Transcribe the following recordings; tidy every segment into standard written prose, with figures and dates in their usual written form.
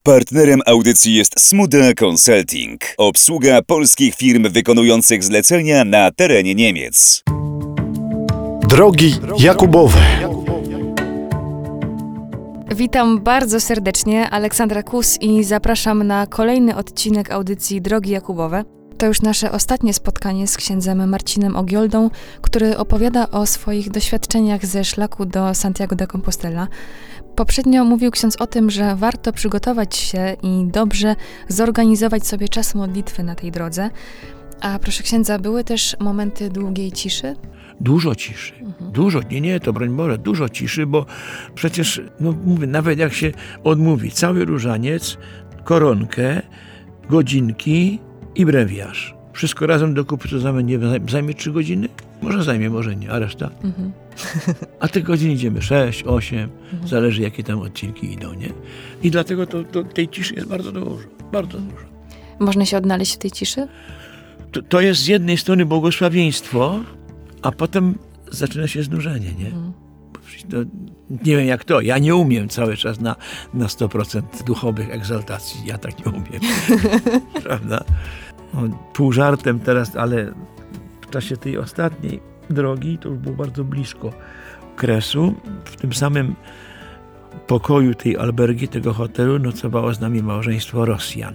Partnerem audycji jest Smuda Consulting, obsługa polskich firm wykonujących zlecenia na terenie Niemiec. Drogi Jakubowe. Witam bardzo serdecznie, Aleksandra Kus, i zapraszam na kolejny odcinek audycji Drogi Jakubowe. To już nasze ostatnie spotkanie z księdzem Marcinem Ogioldą, który opowiada o swoich doświadczeniach ze szlaku do Santiago de Compostela. Poprzednio mówił ksiądz o tym, że warto przygotować się i dobrze zorganizować sobie czas modlitwy na tej drodze. A proszę księdza, były też momenty długiej ciszy? Dużo ciszy. Dużo, nie, to broń Boże, dużo ciszy, bo przecież, mówię, nawet jak się odmówi cały różaniec, koronkę, godzinki i brewiarz. Wszystko razem do kupy to zajmie 3 godziny? Może zajmie, może nie, a reszta? A tych godzin idziemy 6, 8, zależy jakie tam odcinki idą, nie? I dlatego tej ciszy jest bardzo dużo, bardzo dużo. Można się odnaleźć w tej ciszy? To jest z jednej strony błogosławieństwo, a potem zaczyna się znużenie, nie? Nie wiem jak to, ja nie umiem cały czas na 100% duchowych egzaltacji, ja tak nie umiem, prawda? Pół żartem teraz, ale w czasie tej ostatniej drogi, to już było bardzo blisko kresu, w tym samym pokoju tej albergi, tego hotelu, nocowało z nami małżeństwo Rosjan.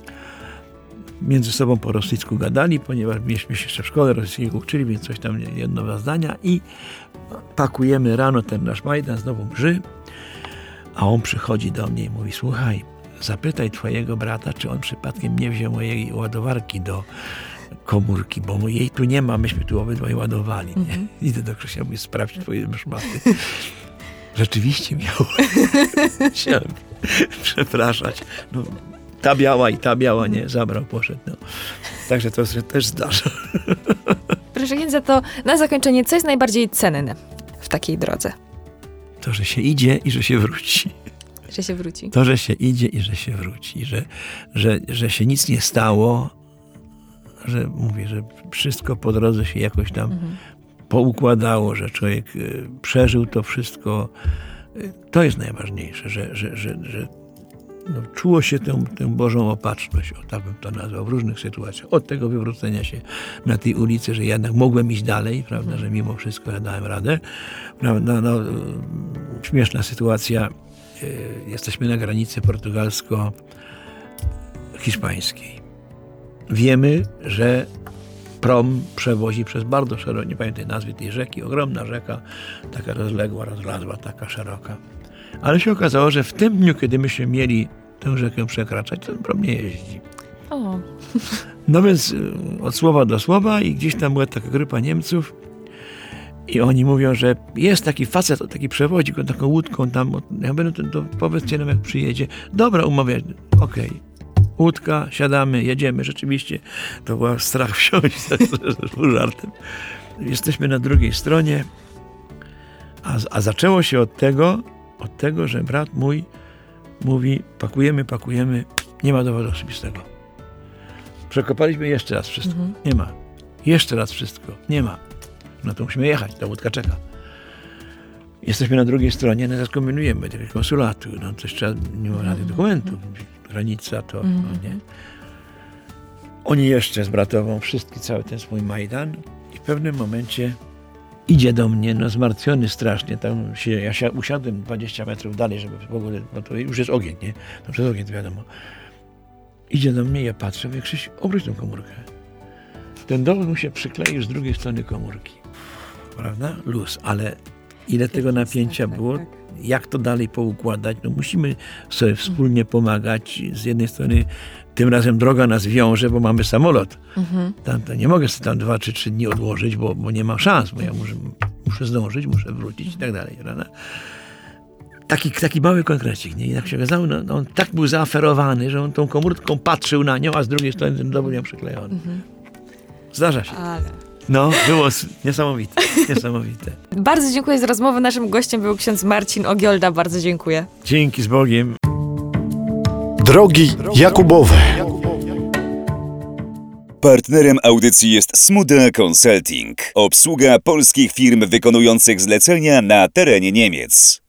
Między sobą po rosyjsku gadali, ponieważ myśmy się jeszcze w szkole rosyjskiej uczyli, więc coś tam, jedno, dwa zdania, i pakujemy rano ten nasz majdan, znowu mszy, a on przychodzi do mnie i mówi: słuchaj, zapytaj twojego brata, czy on przypadkiem nie wziął mojej ładowarki do komórki, bo jej tu nie ma, myśmy tu obydwaj ładowali. Nie? Idę do Krzysia, mówię: sprawdź twoje szmaty. Rzeczywiście miał. Chciałem przepraszać. Ta biała i ta biała nie, zabrał, poszedł. Także to się też zdarza. Proszę księdza, to na zakończenie, co jest najbardziej cenne w takiej drodze? To, że się idzie i że się wróci. Że się wróci. To, że się idzie i że się wróci. Że się nic nie stało, że mówię, że wszystko po drodze się jakoś tam poukładało, że człowiek przeżył to wszystko. To jest najważniejsze, że czuło się tę Bożą opatrzność, tak bym to nazwał, w różnych sytuacjach. Od tego wywrócenia się na tej ulicy, że jednak mogłem iść dalej, prawda, że mimo wszystko ja dałem radę. Śmieszna sytuacja. Jesteśmy na granicy portugalsko-hiszpańskiej. Wiemy, że prom przewozi przez bardzo szeroką, nie pamiętam nazwy tej rzeki, ogromna rzeka, taka rozlazła, taka szeroka. Ale się okazało, że w tym dniu, kiedy myśmy mieli tę rzekę przekraczać, ten prom nie jeździ. O. No więc od słowa do słowa, i gdzieś tam była taka grupa Niemców i oni mówią, że jest taki facet, taki przewodzi go taką łódką tam, ja będę, to powiedzcie nam, jak przyjedzie. Dobra, umawiać, okej. Łódka, siadamy, jedziemy. Rzeczywiście to był strach wsiąść, z żartem. Jesteśmy na drugiej stronie, a zaczęło się od tego, że brat mój mówi: pakujemy, nie ma dowodu osobistego. Przekopaliśmy jeszcze raz wszystko, nie ma. Jeszcze raz wszystko, nie ma. No to musimy jechać, ta łódka czeka. Jesteśmy na drugiej stronie, zakombinujemy do konsulatu, coś trzeba, nie ma żadnych dokumentów, granica to, nie. Oni jeszcze z bratową, cały ten swój majdan, i w pewnym momencie idzie do mnie, zmartwiony strasznie, ja się usiadłem 20 metrów dalej, żeby w ogóle, bo to już jest ogień, nie? To przez ogień to wiadomo. Idzie do mnie, ja patrzę, mówię: Krzyś, obróć tę komórkę. Ten dowód mu się przykleił z drugiej strony komórki. Prawda? Luz, ale ile tego napięcia było, jak to dalej poukładać, musimy sobie wspólnie pomagać. Z jednej strony tym razem droga nas wiąże, bo mamy samolot. To nie mogę sobie tam 2 czy 3 dni odłożyć, bo nie mam szans, bo ja muszę zdążyć, muszę wrócić i tak dalej. Prawda? Taki mały konkrecik, nie? I tak się okazało, on tak był zaaferowany, że on tą komórką patrzył na nią, a z drugiej strony ten dowód miał przyklejony. Zdarza się. Ale... Było niesamowite. Bardzo dziękuję za rozmowę. Naszym gościem był ksiądz Marcin Ogiolda. Bardzo dziękuję. Dzięki, z Bogiem. Drogi Jakubowe. Partnerem audycji jest Smuda Consulting, obsługa polskich firm wykonujących zlecenia na terenie Niemiec.